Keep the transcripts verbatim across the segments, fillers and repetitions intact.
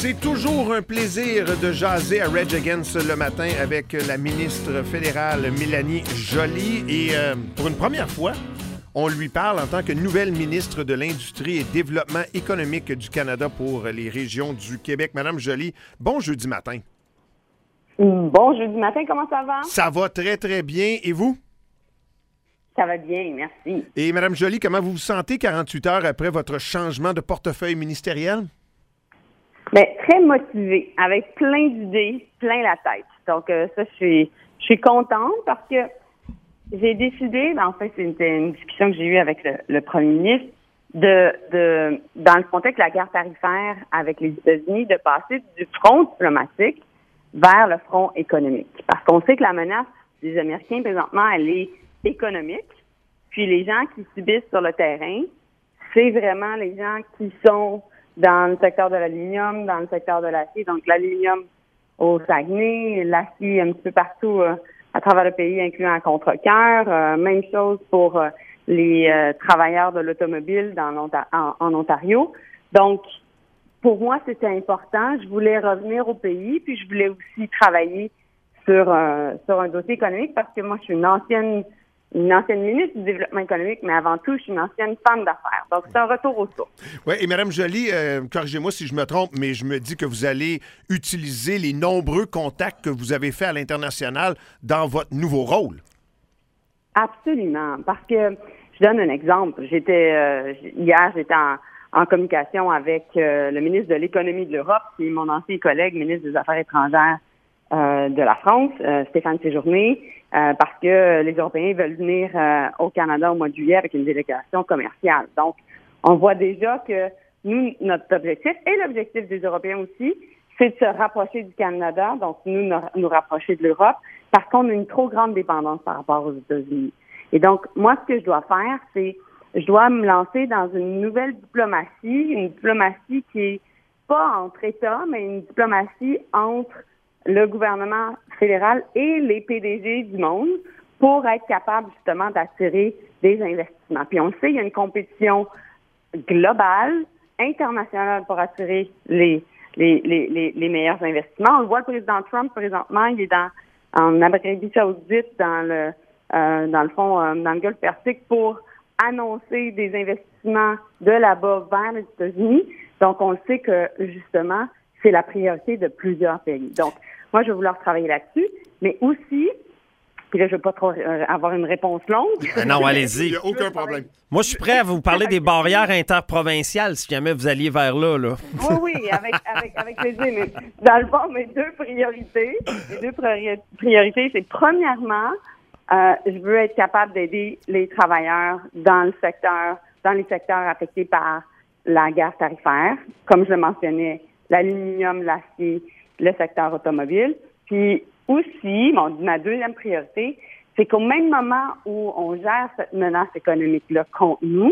C'est toujours un plaisir de jaser à Rage Against le matin avec la ministre fédérale Mélanie Joly. Et euh, pour une première fois, on lui parle en tant que nouvelle ministre de l'Industrie et Développement économique du Canada pour les régions du Québec. Madame Joly, bon jeudi matin. Bon jeudi matin, comment ça va? Ça va très, très bien. Et vous? Ça va bien, merci. Et Madame Joly, comment vous vous sentez quarante-huit heures après votre changement de portefeuille ministériel? Bien, très motivée, avec plein d'idées, plein la tête. Donc, euh, ça, je suis, je suis contente parce que j'ai décidé, en fait, c'est une, une discussion que j'ai eue avec le, le premier ministre, de, de, dans le contexte de la guerre tarifaire avec les États-Unis, de passer du front diplomatique vers le front économique. Parce qu'on sait que la menace des Américains, présentement, elle est économique. Puis les gens qui subissent sur le terrain, c'est vraiment les gens qui sont dans le secteur de l'aluminium, dans le secteur de l'acier. Donc, l'aluminium au Saguenay, l'acier un petit peu partout euh, à travers le pays, incluant à Contrecœur. Euh, même chose pour euh, les euh, travailleurs de l'automobile dans l'Onta- en, en Ontario. Donc, pour moi, c'était important. Je voulais revenir au pays, puis je voulais aussi travailler sur, euh, sur un dossier économique parce que moi, je suis une ancienne une ancienne ministre du Développement économique, mais avant tout, je suis une ancienne femme d'affaires. Donc, c'est un retour aux sources. Oui, et Mme Joly, euh, corrigez-moi si je me trompe, mais je me dis que vous allez utiliser les nombreux contacts que vous avez faits à l'international dans votre nouveau rôle. Absolument, parce que je donne un exemple. J'étais euh, hier, j'étais en, en communication avec euh, le ministre de l'Économie et de l'Europe, qui est mon ancien collègue, ministre des Affaires étrangères euh, de la France, euh, Stéphane Séjourné, euh, parce que les Européens veulent venir euh, au Canada au mois de juillet avec une délégation commerciale. Donc, on voit déjà que nous, notre objectif, et l'objectif des Européens aussi, c'est de se rapprocher du Canada, donc nous, nous rapprocher de l'Europe, parce qu'on a une trop grande dépendance par rapport aux États-Unis. Et donc, moi, ce que je dois faire, c'est, je dois me lancer dans une nouvelle diplomatie, une diplomatie qui est pas entre États, mais une diplomatie entre le gouvernement fédéral et les P D G du monde pour être capable, justement, d'attirer des investissements. Puis on le sait, il y a une compétition globale, internationale pour attirer les Les, les, les, les meilleurs investissements. On le voit, le président Trump, présentement, il est dans en Arabie Saoudite, dans le euh, dans le fond, euh, dans le Golfe Persique, pour annoncer des investissements de là-bas vers les États-Unis. Donc, on le sait que, justement, c'est la priorité de plusieurs pays. Donc, moi, je vais vouloir travailler là-dessus, mais aussi, puis là, je ne veux pas trop euh, avoir une réponse longue. Ah non, allez-y. Il n'y a aucun problème. Moi, je suis prêt à vous parler des barrières interprovinciales si jamais vous alliez vers là. là. Oui, oui, avec, avec, avec plaisir. Mais dans le fond, mes deux priorités, mes deux priori- priorités, c'est premièrement, euh, je veux être capable d'aider les travailleurs dans le secteur, dans les secteurs affectés par la guerre tarifaire, comme je le mentionnais, l'aluminium, l'acier, le secteur automobile. Puis aussi, mon, ma deuxième priorité, c'est qu'au même moment où on gère cette menace économique-là contre nous,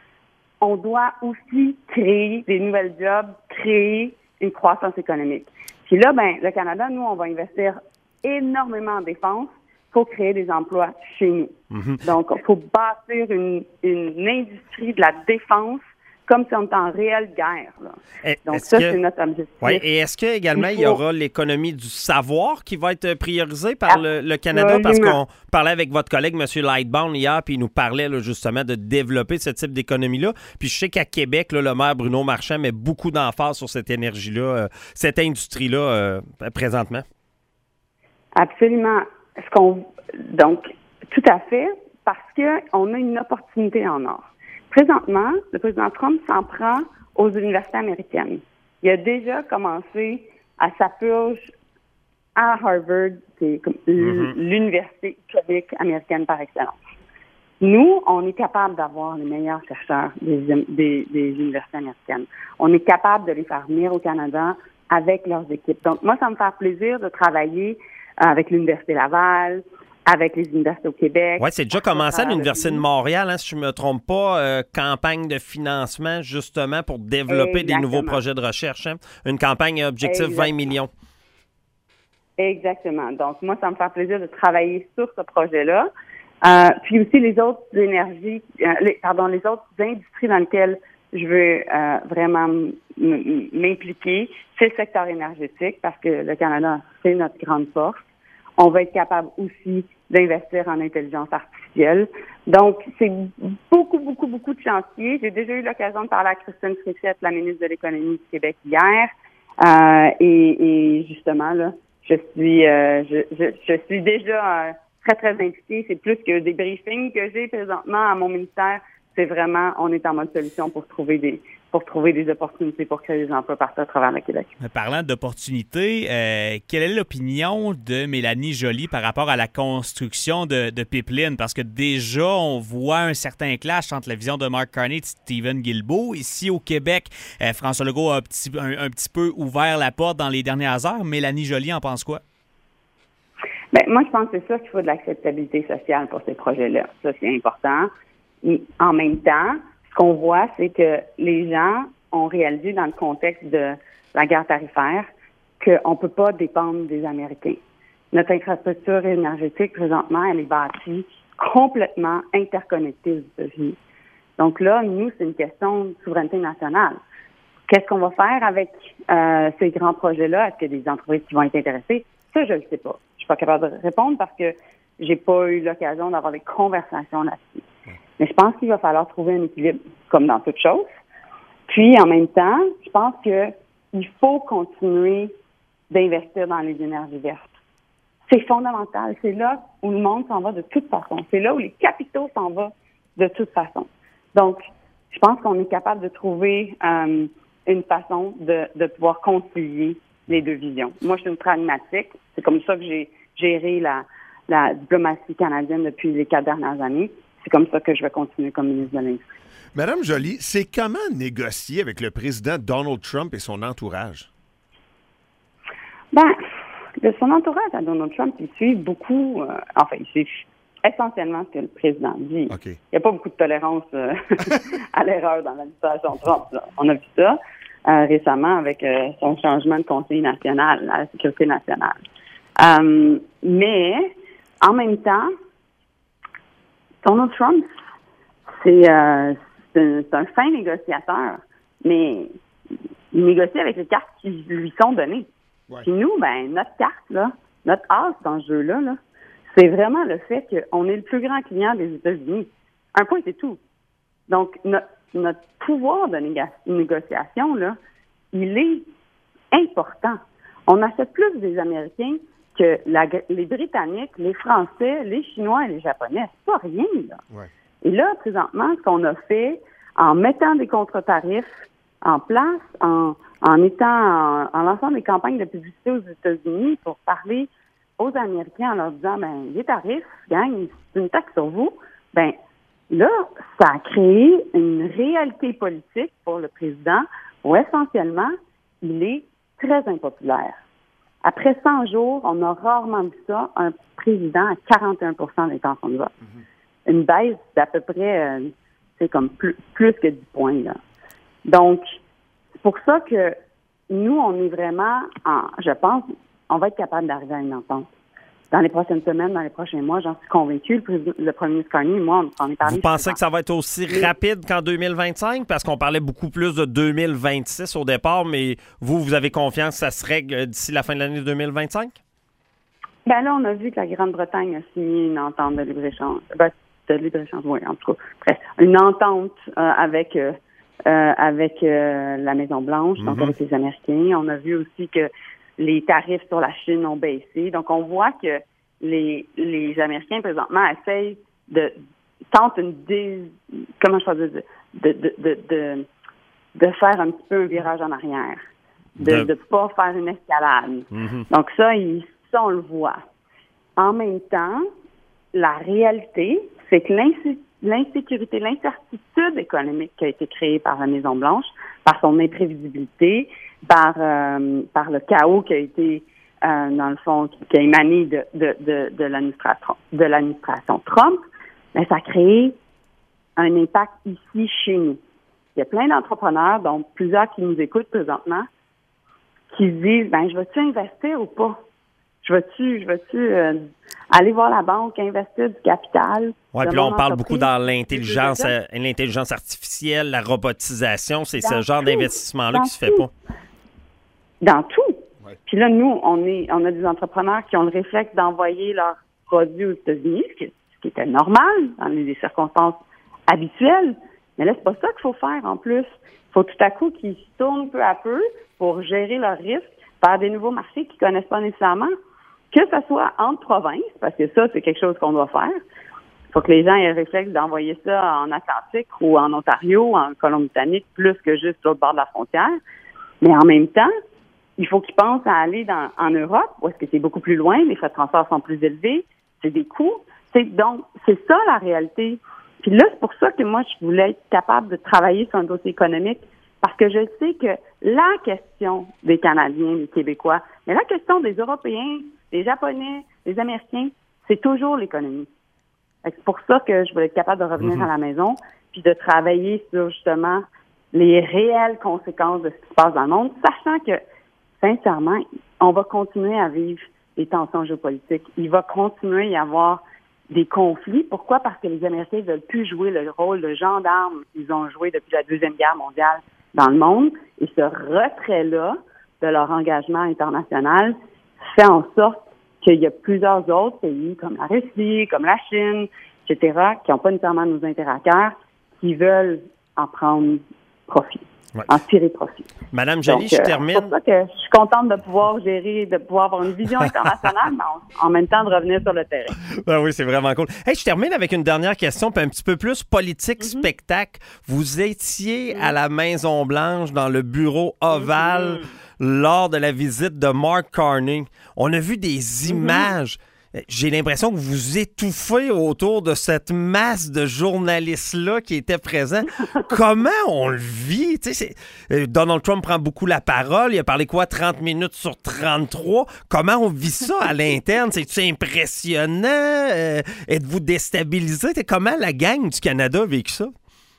on doit aussi créer des nouvelles jobs, créer une croissance économique. Puis là, ben, le Canada, nous, on va investir énormément en défense pour créer des emplois chez nous. Mm-hmm. Donc, il faut bâtir une, une industrie de la défense comme si on était en réelle guerre. Là. Et, Donc, ça, que, c'est notre objectif. Oui, et est-ce que également il, faut... il y aura l'économie du savoir qui va être priorisée par le, le Canada? Parce qu'on parlait avec votre collègue, M. Lightbound, hier, puis il nous parlait là, justement de développer ce type d'économie-là. Puis je sais qu'à Québec, là, le maire Bruno Marchand met beaucoup d'emphase sur cette énergie-là, euh, cette industrie-là, euh, présentement. Absolument. Ce qu'on... Donc, tout à fait, parce qu'on a une opportunité en or. Présentement, le président Trump s'en prend aux universités américaines. Il a déjà commencé à sa purge à Harvard, qui est mm-hmm. l'université publique américaine par excellence. Nous, on est capable d'avoir les meilleurs chercheurs des, des, des universités américaines. On est capable de les faire venir au Canada avec leurs équipes. Donc, moi, ça me fait plaisir de travailler avec l'Université Laval, avec les universités au Québec. Oui, c'est déjà commencé à l'Université de Montréal, hein, si je ne me trompe pas, euh, campagne de financement justement pour développer Exactement. des nouveaux projets de recherche. Hein? Une campagne à objectif Exactement. vingt millions. Exactement. Donc, moi, ça me fait plaisir de travailler sur ce projet-là. Euh, puis aussi les autres énergies, euh, les, pardon, les autres industries dans lesquelles je veux euh, vraiment m- m'impliquer, c'est le secteur énergétique parce que le Canada, c'est notre grande force. On va être capable aussi d'investir en intelligence artificielle. Donc, c'est beaucoup, beaucoup, beaucoup de chantiers. J'ai déjà eu l'occasion de parler à Christine Fréchette, la ministre de l'Économie du Québec, hier. Euh, et, et justement, là, je suis euh, je, je, je suis déjà euh, très, très impliquée. C'est plus que des briefings que j'ai présentement à mon ministère. C'est vraiment, on est en mode solution pour trouver des pour trouver des opportunités pour créer des emplois partout à travers le Québec. Parlant d'opportunités, euh, quelle est l'opinion de Mélanie Joly par rapport à la construction de, de pipelines? Parce que déjà, on voit un certain clash entre la vision de Mark Carney et de Stephen Guilbeault. Ici, au Québec, euh, François Legault a un petit, un, un petit peu ouvert la porte dans les dernières heures. Mélanie Joly en pense quoi? Bien, moi, je pense que c'est ça qu'il faut de l'acceptabilité sociale pour ces projets-là. Ça, c'est important. En même temps, ce qu'on voit, c'est que les gens ont réalisé dans le contexte de la guerre tarifaire qu'on ne peut pas dépendre des Américains. Notre infrastructure énergétique, présentement, elle est bâtie complètement interconnectée aux États-Unis. Donc là, nous, c'est une question de souveraineté nationale. Qu'est-ce qu'on va faire avec euh, ces grands projets-là? Est-ce qu'il y a des entreprises qui vont être intéressées? Ça, je ne le sais pas. Je suis pas capable de répondre parce que j'ai pas eu l'occasion d'avoir des conversations là-dessus. Mais je pense qu'il va falloir trouver un équilibre, comme dans toute chose. Puis, en même temps, je pense que il faut continuer d'investir dans les énergies vertes. C'est fondamental. C'est là où le monde s'en va de toute façon. C'est là où les capitaux s'en vont de toute façon. Donc, je pense qu'on est capable de trouver euh, une façon de, de pouvoir concilier les deux visions. Moi, je suis une pragmatique. C'est comme ça que j'ai géré la, la diplomatie canadienne depuis les quatre dernières années. C'est comme ça que je vais continuer comme ministre de l'Industrie. Madame Joly, c'est comment négocier avec le président Donald Trump et son entourage? Ben, de son entourage à Donald Trump, il suit beaucoup, euh, enfin, il suit essentiellement ce que le président dit. Okay. Il n'y a pas beaucoup de tolérance euh, à l'erreur dans l'administration Trump. Là. On a vu ça euh, récemment avec euh, son changement de conseiller national à la sécurité nationale. Euh, mais, en même temps, Donald Trump, c'est, euh, c'est, un, c'est un fin négociateur, mais il négocie avec les cartes qui lui sont données. Ouais. Puis nous, ben notre carte, là, notre as dans ce jeu-là, là, c'est vraiment le fait qu'on est le plus grand client des États-Unis. Un point, c'est tout. Donc, notre, notre pouvoir de négo- négociation, là, il est important. On achète plus des Américains que la, les Britanniques, les Français, les Chinois et les Japonais. C'est pas rien, là. Ouais. Et là, présentement, ce qu'on a fait, en mettant des contre-tarifs en place, en, en étant, en, en lançant des campagnes de publicité aux États-Unis pour parler aux Américains en leur disant, ben, les tarifs, gang, c'est une taxe sur vous, ben, là, ça a créé une réalité politique pour le président où, essentiellement, il est très impopulaire. Après cent jours, on a rarement vu ça, un président à quarante et un pour cent d'intention de vote. Mm-hmm. Une baisse d'à peu près, euh, c'est comme plus, plus que dix points, là. Donc, c'est pour ça que nous, on est vraiment, en, je pense, on va être capable d'arriver à une entente. Dans les prochaines semaines, dans les prochains mois, j'en suis convaincue. Le, président, le premier ministre Carney et moi, on s'en est parlé. Vous pensez que ça va être aussi mais... rapide qu'en deux mille vingt-cinq? Parce qu'on parlait beaucoup plus de deux mille vingt-six au départ, mais vous, vous avez confiance que ça se règle d'ici la fin de l'année deux mille vingt-cinq? Ben là, on a vu que la Grande-Bretagne a signé une entente de libre-échange. Ben, de libre-échange, oui, en tout cas. Bref, une entente euh, avec... Euh, Euh, avec euh, la Maison-Blanche, mm-hmm. donc avec les Américains. On a vu aussi que les tarifs sur la Chine ont baissé. Donc, on voit que les les Américains, présentement, essayent de... tentent une... Dé, comment je peux dire? De, de, de, de, de faire un petit peu un virage en arrière. De ne de... pas faire une escalade. Mm-hmm. Donc, ça, il, ça, on le voit. En même temps, la réalité, c'est que l'insécurité l'insécurité, l'incertitude économique qui a été créée par la Maison-Blanche, par son imprévisibilité, par euh, par le chaos qui a été, euh, dans le fond, qui a émané de, de, de, de, l'administration, de l'administration Trump, ben, ça a créé un impact ici chez nous. Il y a plein d'entrepreneurs, dont plusieurs qui nous écoutent présentement, qui se disent, ben, je vais-tu investir ou pas? Je vais-tu, je vais-tu euh, aller voir la banque, investir du capital. Oui, puis là, on parle beaucoup dans l'intelligence, euh, l'intelligence artificielle, la robotisation. C'est ce genre tout, d'investissement-là qui ne se fait pas. Dans tout. Ouais. Puis là, nous, on est, on a des entrepreneurs qui ont le réflexe d'envoyer leurs produits aux États-Unis, ce qui, ce qui était normal dans les circonstances habituelles. Mais là, c'est pas ça qu'il faut faire en plus. Il faut tout à coup qu'ils se tournent peu à peu pour gérer leurs risques vers des nouveaux marchés qu'ils connaissent pas nécessairement. Que ce soit entre provinces, parce que ça, c'est quelque chose qu'on doit faire. Il faut que les gens aient le réflexe d'envoyer ça en Atlantique ou en Ontario, en Colombie-Britannique, plus que juste l'autre bord de la frontière. Mais en même temps, il faut qu'ils pensent à aller dans, en Europe, où est-ce que c'est beaucoup plus loin, les frais de transport sont plus élevés, c'est des coûts. C'est, donc, c'est ça la réalité. Puis là, c'est pour ça que moi, je voulais être capable de travailler sur un dossier économique, parce que je sais que la question des Canadiens, des Québécois, mais la question des Européens, des Japonais, des Américains, c'est toujours l'économie. C'est pour ça que je voulais être capable de revenir mm-hmm. à la maison, puis de travailler sur justement les réelles conséquences de ce qui se passe dans le monde, sachant que, sincèrement, on va continuer à vivre des tensions géopolitiques. Il va continuer à y avoir des conflits. Pourquoi? Parce que les Américains ne veulent plus jouer le rôle de gendarme qu'ils ont joué depuis la Deuxième Guerre mondiale dans le monde. Et ce retrait-là de leur engagement international fait en sorte qu'il y a plusieurs autres pays, comme la Russie, comme la Chine, et cetera, qui n'ont pas nécessairement nos intérêts à cœur, qui veulent en prendre profit. Ouais. En tirer profit. Madame Joly, je termine. C'est pour ça que je suis contente de pouvoir gérer, de pouvoir avoir une vision internationale, mais en, en même temps de revenir sur le terrain. Ben oui, c'est vraiment cool. Hey, je termine avec une dernière question, puis un petit peu plus politique, mm-hmm. spectacle. Vous étiez mm-hmm. à la Maison-Blanche, dans le bureau ovale, mm-hmm. lors de la visite de Mark Carney. On a vu des images. Mm-hmm. J'ai l'impression que vous étouffez autour de cette masse de journalistes-là qui étaient présents. Comment on le vit? Tu sais, c'est... Donald Trump prend beaucoup la parole. Il a parlé quoi, trente minutes sur trente-trois? Comment on vit ça à l'interne? C'est-tu impressionnant? Euh, êtes-vous déstabilisé? T'sais, comment la gang du Canada a vécu ça?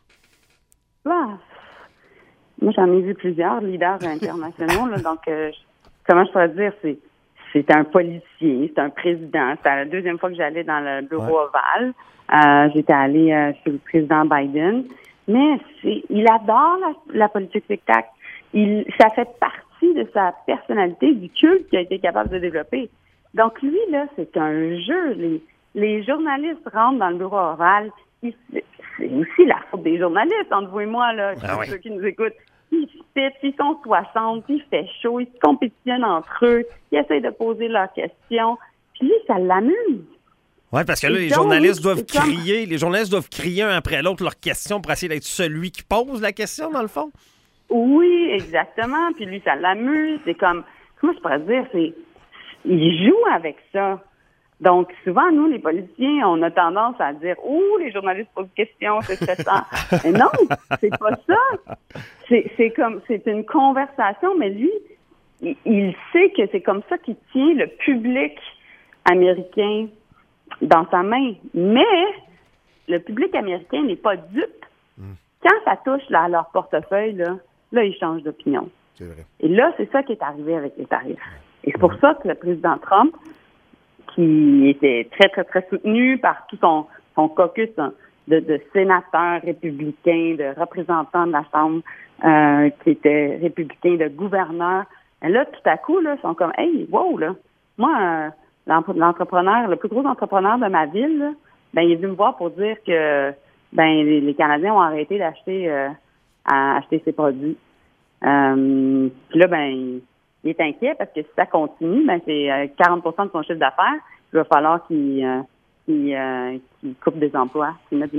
Ah. Moi, j'en ai vu plusieurs leaders internationaux. Là, donc, euh, comment je pourrais dire? C'est C'est un policier, c'est un président. C'était la deuxième fois que j'allais dans le bureau ouais. ovale. Euh, j'étais allée euh, chez le président Biden. Mais c'est, il adore la, la politique spectacle. Il, ça fait partie de sa personnalité, du culte qu'il a été capable de développer. Donc lui, là, c'est un jeu. Les, les journalistes rentrent dans le bureau ovale. Il, c'est aussi la faute des journalistes, entre vous et moi, là, ah ouais. ceux qui nous écoutent. Ils se pitchent, ils sont soixante, il fait chaud, ils se compétitionnent entre eux, ils essayent de poser leurs questions. Puis lui, ça l'amuse. Oui, parce que là, les journalistes doivent crier, les journalistes doivent crier un après l'autre leurs questions pour essayer d'être celui qui pose la question, dans le fond. Oui, exactement. Puis lui, ça l'amuse. C'est comme, comment je pourrais dire, c'est, il joue avec ça. Donc, souvent, nous, les politiciens, on a tendance à dire « Ouh, les journalistes posent des questions, c'est stressant. » Mais non, c'est pas ça. C'est, c'est comme, c'est une conversation, mais lui, il, il sait que c'est comme ça qu'il tient le public américain dans sa main. Mais le public américain n'est pas dupe. Mm. Quand ça touche là, à leur portefeuille, là, là, ils changent d'opinion. C'est vrai. Et là, c'est ça qui est arrivé avec les tarifs. Et c'est pour mm. ça que le président Trump, qui était très, très, très soutenu par tout son, son caucus de, de sénateurs républicains, de représentants de la Chambre euh, qui étaient républicains, de gouverneurs. Et là, tout à coup, là, ils sont comme « Hey, wow, là, moi, euh, l'entrepreneur, le plus gros entrepreneur de ma ville, là, ben, il est venu me voir pour dire que ben les, les Canadiens ont arrêté d'acheter euh, à acheter ses produits. Euh, puis là, ben, il est inquiet parce que si ça continue, ben c'est quarante pour cent de son chiffre d'affaires. Il va falloir qu'il, euh, qu'il, euh, qu'il coupe des emplois, qu'il mette du...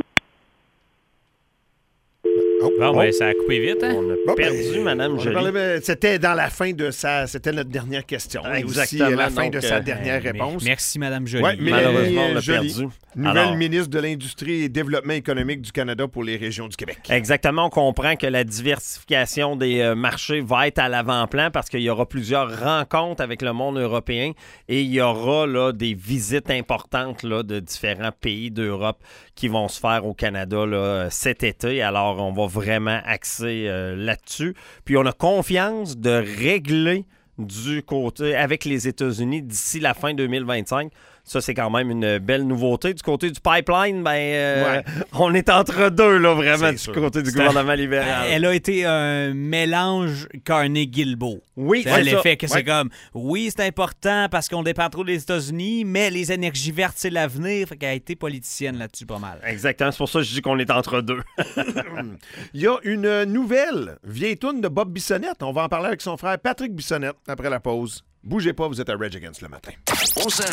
Oh, bon, ben, ça a coupé vite, hein? On a bon, perdu, ben, Mme Joly. Parlait, c'était dans la fin de sa... C'était notre dernière question. Ah, exactement. Aussi la fin donc, de sa euh, dernière mais, réponse. Merci, Mme Joly. Ouais, malheureusement, on l'a Joly, perdu. Nouvelle Alors, ministre de l'Industrie et Développement économique du Canada pour les régions du Québec. Exactement. On comprend que la diversification des euh, marchés va être à l'avant-plan parce qu'il y aura plusieurs rencontres avec le monde européen et il y aura là, des visites importantes là, de différents pays d'Europe qui vont se faire au Canada là, cet été. Alors, on va vraiment axer euh, là-dessus. Puis, on a confiance de régler du côté avec les États-Unis d'ici la fin deux mille vingt-cinq Ça, c'est quand même une belle nouveauté. Du côté du pipeline, ben, euh, ouais. on est entre deux, là, vraiment, c'est du sûr. côté du c'est gouvernement un... libéral. Elle a été un mélange Carney-Guilbeault. Oui, c'est, c'est l'effet ça. que ouais. c'est comme, oui, c'est important parce qu'on dépend trop des États-Unis, mais les énergies vertes, c'est l'avenir. Fait qu'elle a été politicienne là-dessus pas mal. Exactement, c'est pour ça que je dis qu'on est entre deux. Il y a une nouvelle vieille toune de Bob Bissonnette. On va en parler avec son frère Patrick Bissonnette après la pause. Bougez pas, vous êtes à Rage Against le matin. On s'arrête